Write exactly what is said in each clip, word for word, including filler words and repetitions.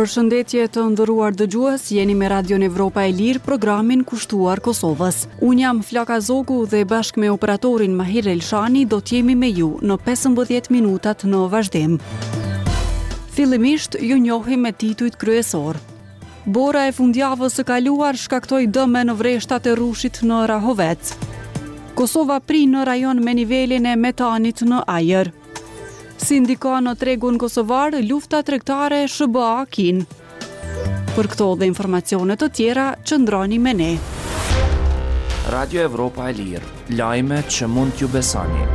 Përshëndetje të nderuar dëgjues, jeni me Radion Evropa e Lirë, programin kushtuar Kosovës. Unë jam Flaka Zogu dhe bashkë me operatorin Mahir Elshani do t'jemi me ju në pesëmbëdhjetë minutat në vazhdim. Fillimisht ju njohim me titujt kryesor. Bora e fundjavës së kaluar shkaktoi dëme në vreshtat e rrushit në Rahovec. Kosova prin në rajon me nivelin e metanit në ajër. Si ndika në tregun kosovar, lufta tregtare S B A-Kin. Për këto dhe informacione të tjera, qëndroni me ne. Radio Evropa e Lirë, lajme që mund t'ju besoni.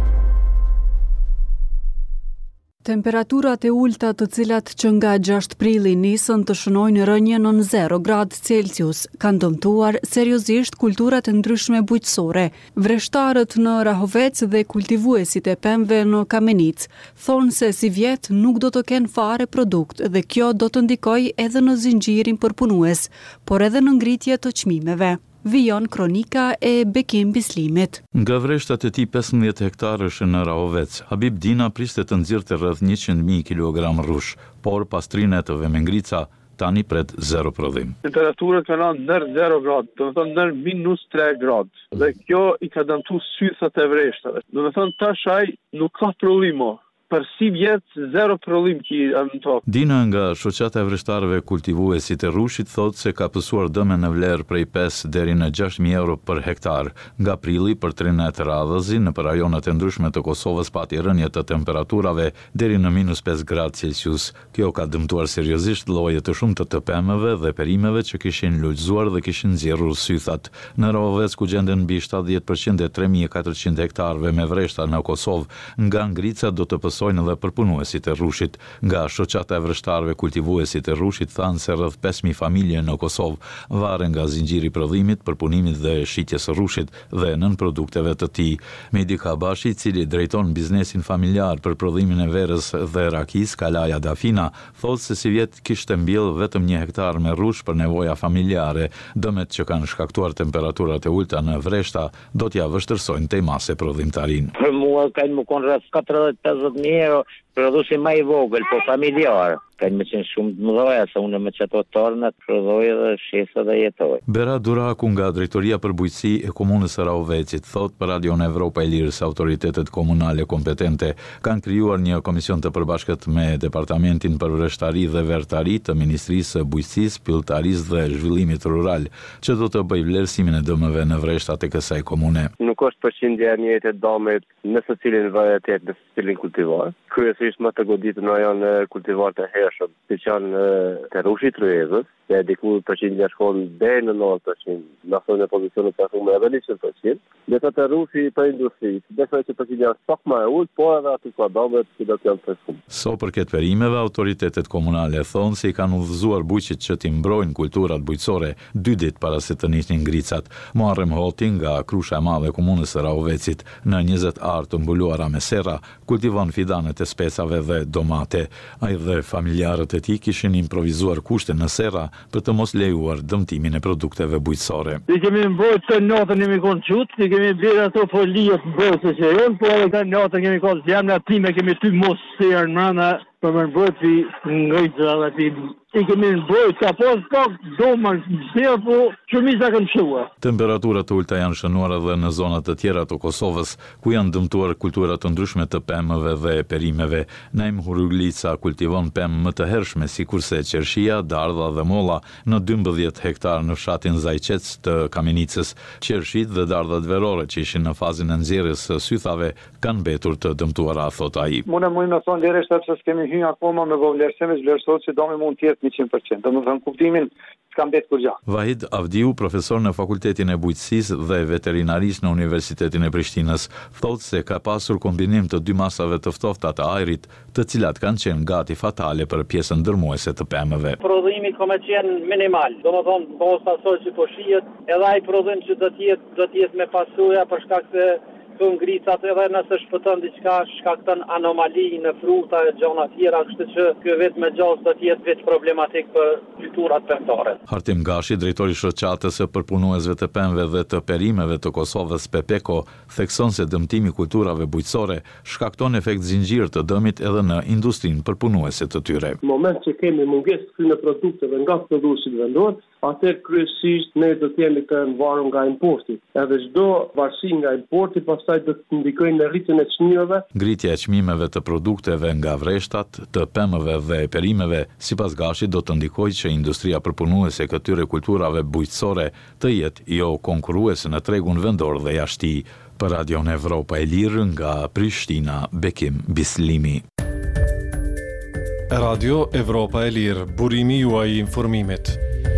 Temperaturat e ulta të cilat që nga gjashtë prilli nisën të shënojnë rënje në zero gradë Celsius, kanë dëmtuar seriozisht kulturat e ndryshme bujqësore. Vreshtarët në Rahovec dhe kultivuesit e pemëve në Kamenic thonë se si vjet nuk do të kenë fare produkt dhe kjo do të ndikojë edhe në zinxhirin përpunues, por edhe në ngritje të çmimeve. Vijon kronika e Bekim Bislimit. Nga vreshtat e tij pesëmbëdhjetë hektarësh në Rahovec, Habib Dina priste të nxirrte rreth njëqind mijë kilogram rrush, por pas trinetëve me ngrica tani pret zero prodhim. Temperatura ka rënë ndër zero gradë, do të thonë ndër minus tre gradë. Dhe kjo i ka dëmtuar sythat e vreshtave. Do të thonë tash ai nuk ka prodhim. Për si vjetë, zero prodhim që në tokë. Dina nga shoqata e vreshtarëve kultivuesit e rrushit thotë se ka pësuar dëme në vlerë prej pesë deri në gjashtë mijë euro për hektar. Nga prilli për trinet radhëzi në për rajonet e ndryshme të Kosovës pati rënje të temperaturave deri në minus pesë gradë Celsius. Kjo ka dëmtuar seriozisht lloje të shumta të pemëve dhe perimeve që kishin lulëzuar dhe kishin nxjerrur sythat. Në Rahovec ku gjenden mbi shtatëdhjetë përqind e tre mijë e katërqind hektarëve me vreshta në Kosovë, nga ngrica do të pësojnë edhe përpunuesit e rrushit. Nga shoqata e vreshtarëve kultivuesit e rrushit thanë se rreth pesë mijë familje në Kosovë varen nga zinxhiri i prodhimit, përpunimit dhe shitjes së rrushit dhe nën produkteve të tij. Mehdi Kabashi, i cili drejton biznesin familjar për prodhimin e verës dhe rakis, Kalaja Dafina, thotë se si vjet kishte mbjell vetëm një hektar me rrush për nevoja familjare. Dëmet që kanë shkaktuar temperaturat e ulta në vreshta do t'ja vështërsojnë tejmase prodhimtarin. Për mua kanë më konë rreth katërdhjetë pesëdhjetë mijë euro, produsi më i vogël, po familjar. Kanë më qenë shumë të mëdha, se unë me çato tornat prodhoj dhe shesa dhe jetoj. Bera Duraku nga Drejtoria për Bujqësi e Komunës së Rahovecit thotë për Radion Evropa e Lirë se autoritetet komunale kompetente kanë krijuar një komision të përbashkët me Departamentin për Vreshtari dhe Vertari të Ministrisë së Bujqësisë, Pilltarisë dhe Zhvillimit Rural, që do të bëjë vlerësimin e dëmeve në vreshtat e kësaj komune. Nuk është përqindja e njëjtë e dëmit në secilin varietet, në secilin kultivar. Kryesisht më të goditur në janë kultivarët e hershëm, siç janë të rrushit rrezës, dhe diku përqindja shkon deri në nëntëdhjetë përqind, në thonë pozicionet të shume edhe njëqind përqind. Dhe të rrushi për industrisë, besoj që përqindja është pak më e ulët, por edhe aty ka dëmet që do të janë të shumë. So përket perimeve, autoritetet komunale thonë se i kanë udhëzuar bujqit që t'i mbrojnë kulturat bujqësore dy ditë para se të nisnin ngricat. Muharrem Hoti nga Krusha e Madhe e Komunës së Rahovecit në njëzet arë të mbuluara me serra, kultivon fidanet e specave dhe domate. Ai dhe familjarët e tij kishin improvizuar kushte në serra për të mos lejuar dëmtimin e produkteve bujqësore. Ne kemi mbrojtur të natën jemi konë çut, ne kemi bërë ato foliet mbrojtëse që janë, po edhe natën kemi konë zemra time, kemi ty mos serë në për më mbrojtë ngrica dhe ti i kemi mbrojtë ka pas pak doma në po shumica kanë shua. Temperaturat të ulta janë shënuar edhe në zonat të tjera të Kosovës, ku janë dëmtuar kultura të ndryshme të pemëve dhe perimeve. Naim Huruglica kultivon pemë më të hershme, sikurse qershia, dardha dhe molla në dymbëdhjetë hektar në fshatin Zajçec të Kamenicës. Qershit dhe dardhat verore që ishin në fazën e nxjerrjes së sythave kanë mbetur të dëmtuara, thot ai. Mune mund të thonë deri se kemi hyrë akoma me vlerësim, vlerësohet që domi mund të jetë njëqind përqind. Domethënë kuptimin s'ka mbetë kur gjë. Vahid Avdiu, profesor në Fakultetin e Bujqësisë dhe Veterinarisë në Universitetin e Prishtinës, thotë se ka pasur kombinim të dy masave të ftofta të ajrit, të cilat kanë qenë gati fatale për pjesën ndërmuese të pemëve. Prodhimi ka qenë minimal, domethënë posa asoj që po shihet, edhe ai prodhim që do të jetë do të jetë me pasuja për shkak se këtu ngricat edhe nëse shpëton diçka shkakton anomali në fruta e gjona tjera, kështu që ky vit me gjallë do të jetë vit problematik për kulturat pemtare. Hartim Gashi, drejtori i shoqatës së përpunuesve të pemëve dhe të perimeve të Kosovës Pepeko, thekson se dëmtimi i kulturave bujqësore shkakton efekt zinxhir të dëmit edhe në industrinë përpunuese të tyre. Në moment që kemi mungesë të këtyre produkteve nga prodhuesit vendor, atë kryesisht ne do të jemi të varur nga importi. Edhe çdo varësi nga importi pastaj do të ndikojë në rritjen e çmimeve. Ngritja e çmimeve të produkteve nga vreshtat, të pemëve dhe perimeve, sipas Gashit, do të ndikojë që industria përpunuese e këtyre kulturave bujqësore të jetë jo konkurruese në tregun vendor dhe jashti. Për Radion Evropa e Lirë nga Prishtina, Bekim Bislimi. Radio Evropa e Lirë, burimi juaj i informimit.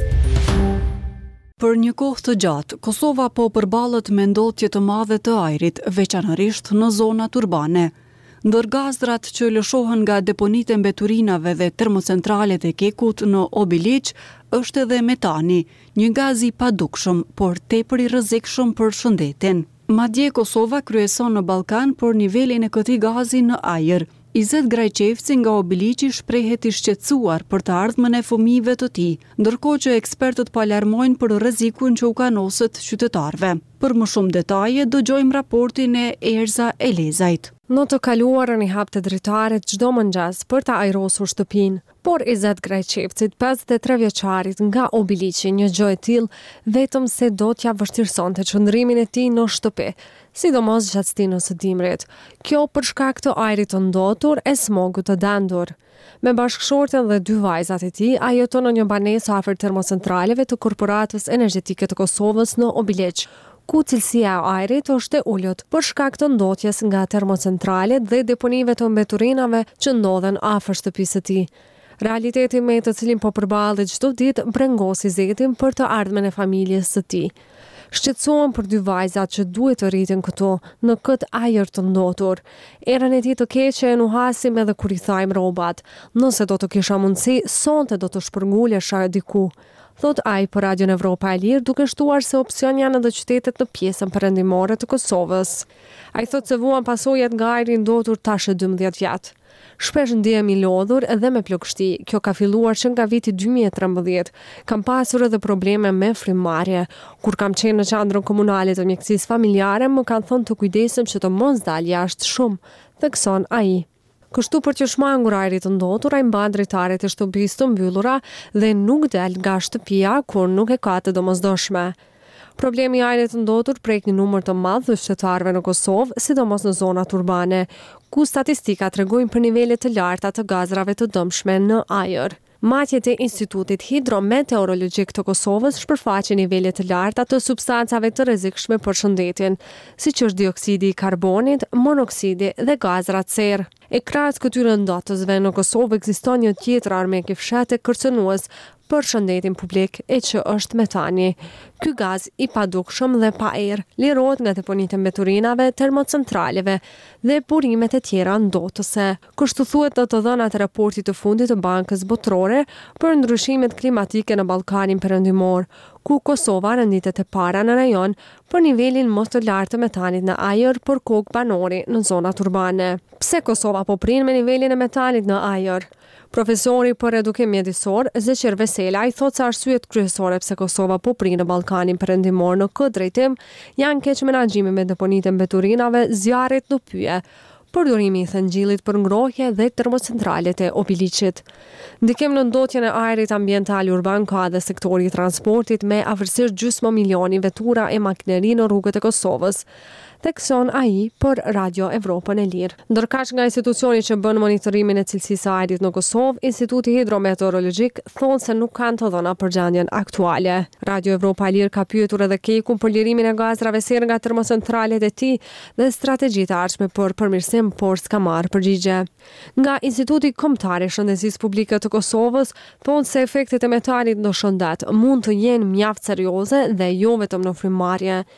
Për një kohë të gjatë, Kosova po përballet me ndotje të madhe të ajrit, veçanërisht në zonat urbane. Ndër gazdrat që lëshohen nga deponitë e mbeturinave dhe termocentralet e Kekut në Obiliq është edhe metani, një gaz i padukshëm, por tepër i rrezikshëm për shëndetin. Madje Kosova kryeson në Ballkan për nivelin e këtij gazi në ajër. Izet Grajqevci nga Obiliqi shprehet i shqetësuar për të ardhmen e fëmijëve të tij, ndërkohë që ekspertët po alarmojnë për rrezikun që u kanoset qytetarëve. Për më shumë detaje dëgjojmë raportin e Erza Elezajt. Në të kaluarën i hap të dritaret çdo mëngjes për ta ajrosur shtëpinë, por Izet Grajqevcit, pesëdhjetë e tre vjeçarit nga Obiliqi, një gjë e tillë vetëm se do t'ja vështirësonte qëndrimin e tij në shtëpi, sidomos gjatë stinës së dimrit. Kjo për shkak të ajrit të ndotur e smogut të dendur. Me bashkëshorten dhe dy vajzat e tij, ai jeton në një banesë afër termocentraleve të Korporatës Energjetike të Kosovës në Obiliq, ku cilësia e ajrit është e ulët për shkak të ndotjes nga termocentralet dhe deponive të mbeturinave që ndodhen afër shtëpisë së tij. Realiteti me të cilin po përballet çdo ditë brengosi zetin për të ardhmen e familjes së tij. Shqetësohen për dy vajzat që duhet të rritin këtu në këtë ajër të ndotur. Erën e tij të keqe e nuhasim edhe kur i thajmë rrobat. Nëse do të kisha mundësi, sonte do të shpërngulesha diku. Thot ai për Radion Evropa e Lirë, duke shtuar se opsion janë edhe qytetet në pjesën perëndimore të Kosovës. Ai thot se vuan pasojat nga ajri ndotur tash e dymbëdhjetë vjet. Shpesh ndihemi lodhur edhe me plagështi. Kjo ka filluar që nga viti dy mijë e trembëdhjetë. Kam pasur edhe probleme me frymëmarrje. Kur kam qenë në qendrën komunale të mjekësisë familjare, më kanë thënë të kujdesem që të mos dal jashtë shumë, thekson ai. Kështu për që shmangur ajrit të ndotur, ai mban dritaret e shtëpisë të mbyllura dhe nuk del nga shtëpia kur nuk e ka të domosdoshme. Problemi i ajrit të ndotur prek një numër të madh të qytetarëve në Kosovë, sidomos në zonat urbane, ku statistikat tregojnë për nivele të larta të gazrave të dëmshme në ajër. Matjet e Institutit Hidrometeorologjik të Kosovës shpërfaqin nivele të larta të substancave të rrezikshme për shëndetin, siç është dioksidi i karbonit, monoksidi dhe gazrat serë. E krahas këtyre ndatësve në Kosovë ekziston një tjetër armik i fshehtë kërcënues për shëndetin publik, e që është metani. Ky gaz i padukshëm dhe pa erë lirohet nga deponitë e mbeturinave, termocentraleve dhe burimet e tjera ndotëse. Kështu thuhet në të dhënat e raportit të fundit të Bankës Botërore për ndryshimet klimatike në Ballkanin Perëndimor, ku Kosova renditet e para në rajon për nivelin më të lartë të metanit në ajër për kokë banori në zonat urbane. Pse Kosova po prin me nivelin e metanit në ajër? Profesori për edukim mjedisor, Zeqir Vesela, i thot se arsyet kryesore pse Kosova po prin në Ballkanin Perëndimor në këtë drejtim janë keq menaxhimi me deponitë e mbeturinave, zjarrit në pyje, përdorimi i thëngjillit për ngrohje dhe termocentralet e Obiliqit. Ndikim në ndotjen e ajrit ambiental urban ka dhe sektori i transportit me afërsisht gjysmë milioni vetura e makineri në rrugët e Kosovës, thekson ai për Radio Evropën e Lirë. Ndërkaq nga institucioni që bën monitorimin e cilësisë së ajrit në Kosovë, Instituti Hidrometeorologjik thonë se nuk kanë të dhëna për gjendjen aktuale. Radio Evropa e Lirë ka pyetur edhe Kekun për lirimin e gazrave serë nga termocentralet e tij dhe strategjitë e ardhshme për përmirësim, por s'ka marrë përgjigje. Nga Instituti Kombëtar i Shëndetësisë Publike të Kosovës thonë se efektet e metanit në shëndet mund të jenë mjaft serioze dhe jo vetëm në frymëmarrje.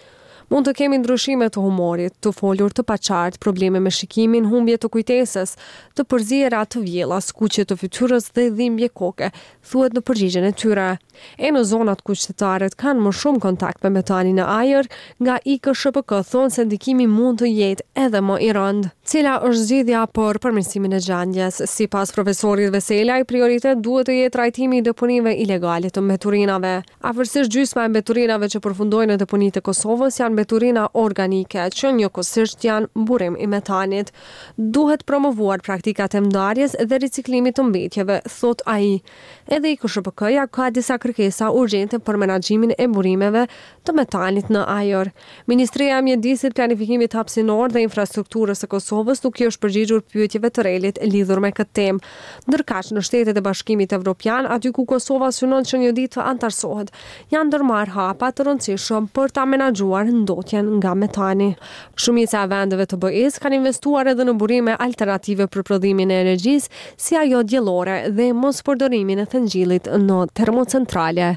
Mund të kemi ndryshime të humorit, të folur të paqartë, probleme me shikimin, humbje të kujtesës, të përziera të vjella, skuqje të fytyrës dhe dhimbje koke, thuhet në përgjigjen e tyre. E në zonat ku qytetarët kanë më shumë kontakt me metanin në ajër, nga I K S H P K thonë se ndikimi mund të jetë edhe më i rëndë. Cila është zgjidhja për përmirësimin e gjendjes? Sipas profesorit Veselaj, prioritet duhet të jetë trajtimi I deponive ilegale të mbeturinave. Afërsisht gjysma e mbeturinave që përfundojnë në deponitë e Kosovës janë mbeturina organike, që njëkohësisht janë burim I metanit. Duhet promovuar praktikat e ndarjes dhe riciklimit të mbetjeve, thot ai. Edhe I K S H P K-ja ka disa kërkesa urgjente për menaxhimin e burimeve të metanit në ajër. Ministria e Mjedisit, Planifikimit Hapësinor dhe Infrastrukturës së Kosovës nuk i është përgjigjur pyetjeve të relit lidhur me këtë temë. Ndërkaq në Shtetet e Bashkimit Evropian, aty ku Kosova synon që një ditë të antarësohet, janë ndërmarrë hapa të rëndësishëm për ta menaxhuar ndotjen nga metani. Shumica e vendeve të B E-s kanë investuar edhe në burime alternative për prodhimin e energjisë, si ajo diellore dhe mos përdorimin e thëngjillit në termocentrale.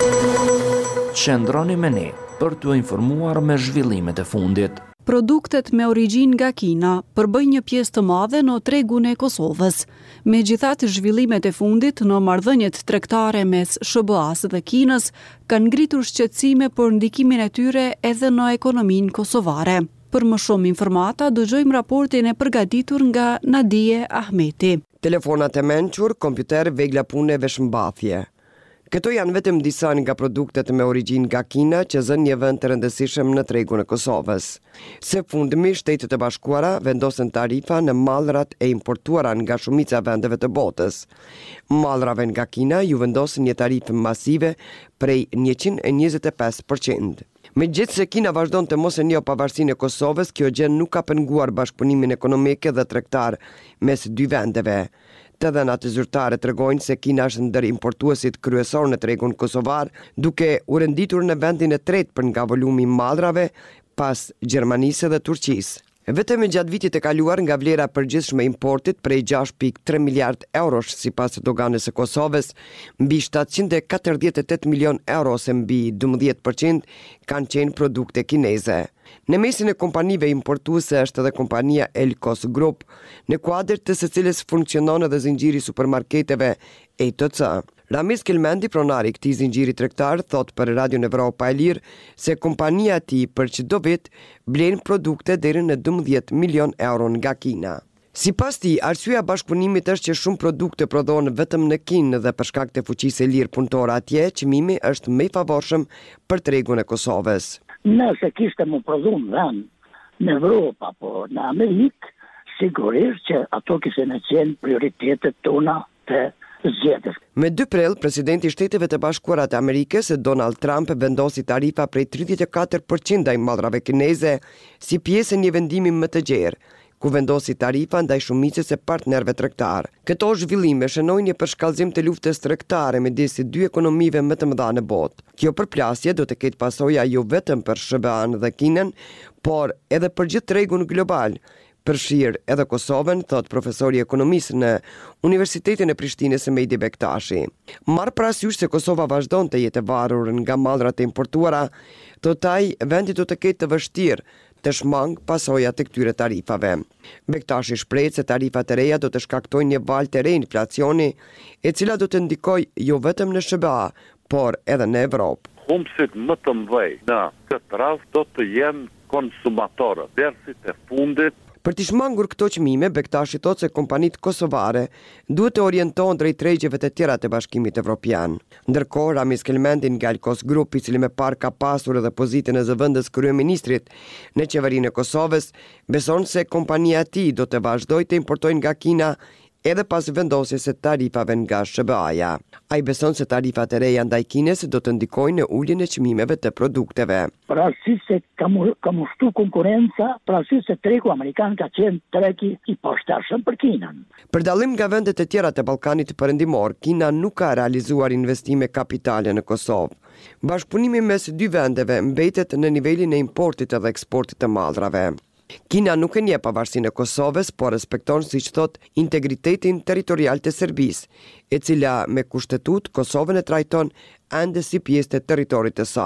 Qëndroni me ne për t'u informuar me zhvillimet e fundit. Produktet me origjinë nga Kina përbëjnë një pjesë të madhe në tregun e Kosovës. Megjithatë, zhvillimet e fundit në marrëdhëniet tregtare mes S B A-s dhe Kinës kanë ngritur shqetësime për ndikimin e tyre edhe në ekonominë kosovare. Për më shumë informata, dëgjojmë raportin e përgatitur nga Nadije Ahmeti. Telefonat e mençur, kompjuter, vegla pune, veshmbathje. Këto janë vetëm disa nga produktet me origjinë nga Kina që zën një vend të rëndësishëm në tregun e Kosovës. Së fundmi, Shtetet e Bashkuara vendosën tarifa në mallrat e importuara nga shumica e vendeve të botës. Mallrave nga Kina ju vendosën një tarifë masive prej njëqind e njëzet e pesë përqind. Megjithëse Kina vazhdon të mos e njohë pavarësinë e Kosovës, kjo gjë nuk ka penguar bashkëpunimin ekonomik dhe tregtar mes dy vendeve. Të dhënat zyrtare tregojnë se Kina është ndër importuesit kryesor në tregun kosovar, duke u renditur në vendin e tretë për nga volumi i mallrave pas Gjermanisë dhe Turqisë. Vetëm gjatë vitit të kaluar nga vlera përgjithshme e importit prej gjashtë pikë tre miliard eurosh sipas doganës së Kosovës, mbi shtatëqind e katërdhjetë e tetë milion euro ose mbi dymbëdhjetë përqind kanë qenë produkte kineze. Në mesin e kompanive importuese është edhe kompania Elkos Group, në kuadër të së cilës funksionon edhe zinxhiri supermarketeve E T C. Ramiz Kelmendi, pronari i këtij zinxhiri tregtar, thot për Radion Evropa e Lirë se kompania e tij për çdo vit blen produkte deri në dymbëdhjetë milion euro nga Kina. Sipas tij, arsyeja e bashkëpunimit është që shumë produkte prodhohen vetëm në Kinë dhe për shkak të fuqisë së lirë punëtore atje, çmimi është më i favorshëm për tregun e Kosovës. Nëse kishte më prodhuar në vend në Evropë apo në Amerikë, sigurisht që ato kishin qenë prioritetet tona të zgjedhjes. Me dy prill, presidenti i Shteteve të Bashkuara të Amerikës, Donald Trump, vendosi tarifa prej tridhjetë e katër përqind ndaj mallrave kineze si pjesë e një vendimi më të gjerë, ku vendosi tarifa ndaj shumicës e partnerëve tregtar. Këto zhvillime shënojnë një përshkallëzim të luftës tregtare midis dy ekonomive më të mëdha në botë. Kjo përplasje do të ketë pasoja jo vetëm për S B A-n dhe Kinën, por edhe për gjithë tregun global, përfshirë edhe Kosovën, thot profesori ekonomisë në Universitetin e Prishtinës Mejdi Bektashi. Marr parasysh se Kosova vazhdon të jetë e varur nga mallrat e importuara, thot ai, vendi do të ketë të vështirë të shmang pasojat e këtyre tarifave. Bektashi shpreh se tarifat e reja do të shkaktojnë një valë të re inflacioni, e cila do të ndikojë jo vetëm në S B A, por edhe në Evropë. Humbësit më të mëdhej në këtë rast do të jenë konsumatorët, dersit e fundit. Për të shmangur këto çmime, Bektashi thot se kompanitë kosovare duhet të orientohen drejt tregjeve të tjera të Bashkimit Evropian. Ndërkohë, Ramiz Kelmendi nga Elkos Group, i cili më parë ka pasur edhe pozitën e zëvendës kryeministrit në qeverinë e Kosovës, beson se kompania e tij do të vazhdojë të importojë nga Kina edhe pas vendosjes së tarifave nga S B A-ja. Ai beson se tarifat e reja ndaj Kinës do të ndikojnë në uljen e çmimeve të produkteve. Për arsye se ka mushtu konkurenca, për arsye se tregu amerikan ka qenë tregi i poshtershëm për Kinën. Për dallim nga vendet e tjera të Ballkanit Perëndimor, Kina nuk ka realizuar investime kapitale në Kosovë. Bashkëpunimi mes dy vendeve mbetet në nivelin e importit dhe eksportit të mallrave. Kina nuk e njeh pavarësinë e Kosovës, por respekton, siç thot, integritetin territorial të Serbisë, e cila me kushtetut Kosovën e trajton ende si pjesë të territorit të saj.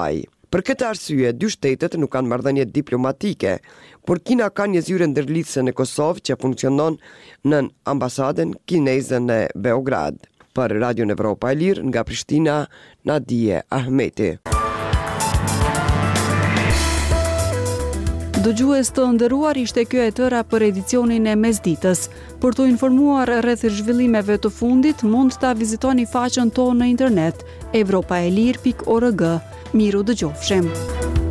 Për këtë arsye, dy shtetet nuk kanë marrëdhënie diplomatike, por Kina ka një zyre ndërlidhëse në Kosovë që funksionon në ambasadën kineze në Beograd. Për Radion Evropa e Lirë nga Prishtina, Nadije Ahmeti. Dëgjues të nderuar, ishte kjo e tëra për edicionin e mesditës. Për të informuar rreth zhvillimeve të fundit, mund ta vizitoni faqen tonë në internet evropaelir pikë org. Miru dëgjofshim.